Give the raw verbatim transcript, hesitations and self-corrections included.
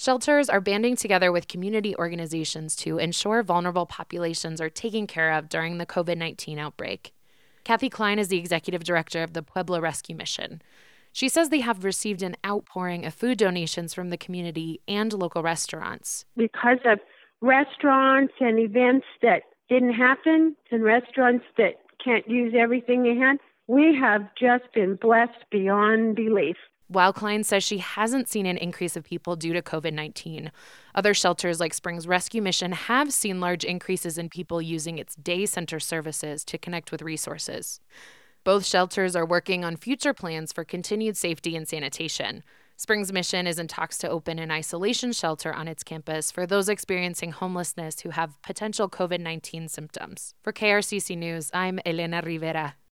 Shelters are banding together with community organizations to ensure vulnerable populations are taken care of during the covid nineteen outbreak. Kathy Klein is the executive director of the Pueblo Rescue Mission. She says they have received an outpouring of food donations from the community and local restaurants. Because of restaurants and events that didn't happen and restaurants that can't use everything they had, we have just been blessed beyond belief. While Klein says she hasn't seen an increase of people due to covid nineteen, other shelters like Springs Rescue Mission have seen large increases in people using its day center services to connect with resources. Both shelters are working on future plans for continued safety and sanitation. Springs Mission is in talks to open an isolation shelter on its campus for those experiencing homelessness who have potential covid nineteen symptoms. For K R C C News, I'm Elena Rivera.